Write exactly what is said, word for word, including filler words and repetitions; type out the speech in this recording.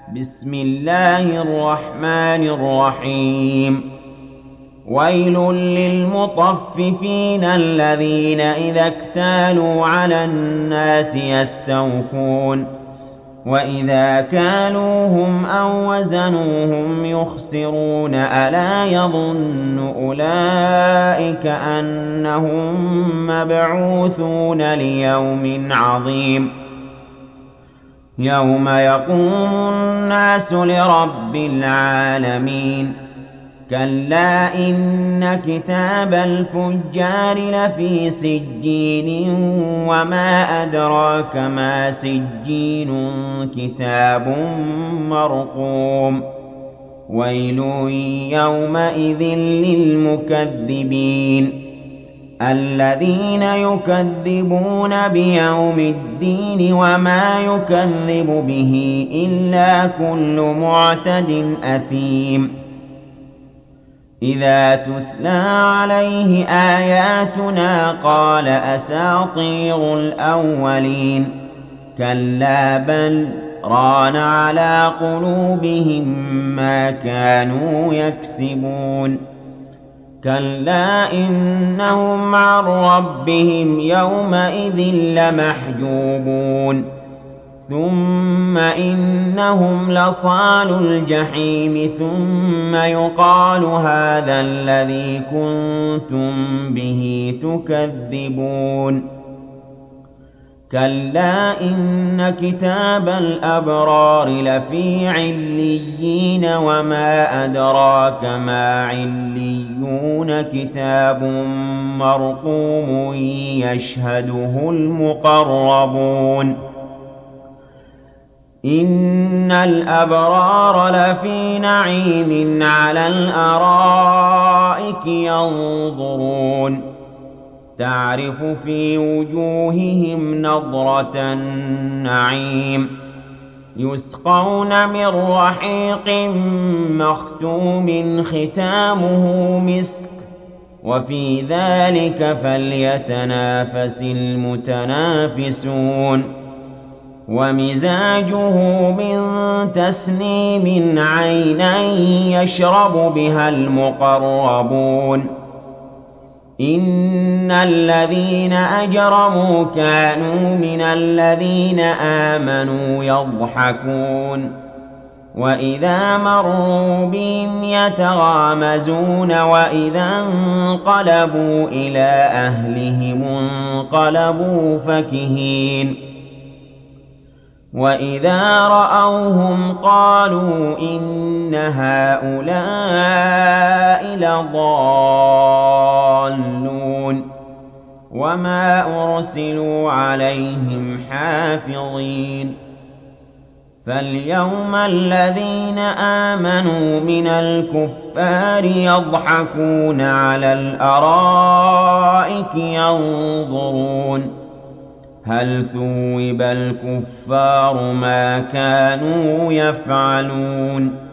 بسم الله الرحمن الرحيم ويل للمطففين الذين إذا اكتالوا على الناس يستوفون وإذا كالوهم أو وزنوهم يخسرون ألا يظن أولئك أنهم مبعوثون ليوم عظيم يوم يقوم الناس لرب العالمين كلا إن كتاب الفجار لفي سجين وما أدراك ما سجين كتاب مرقوم ويل يومئذ للمكذبين الذين يكذبون بيوم الدين وما يكذب به إلا كل معتد أثيم إذا تتلى عليه آياتنا قال أساطير الأولين كلا بل ران على قلوبهم ما كانوا يكسبون كلا إنهم عن ربهم يومئذ لمحجوبون ثم إنهم لصالو الجحيم ثم يقال هذا الذي كنتم به تكذبون كلا إن كتاب الأبرار لفي عليين وما أدراك ما عليون كتاب مرقوم يشهده المقربون إن الأبرار لفي نعيم على الأرائك ينظرون تعرف في وجوههم نضرة النعيم يسقون من رحيق مختوم ختامه مسك وفي ذلك فليتنافس المتنافسون ومزاجه من تسنيم عينا يشرب بها المقربون إن الذين أجرموا كانوا من الذين آمنوا يضحكون وإذا مروا بهم يتغامزون وإذا انقلبوا إلى أهلهم انقلبوا فكهين وإذا رأوهم قالوا إن هؤلاء لضالون وما أرسلوا عليهم حافظين فاليوم الذين آمنوا من الكفار يضحكون على الأرائك ينظرون هل ثوب الكفار ما كانوا يفعلون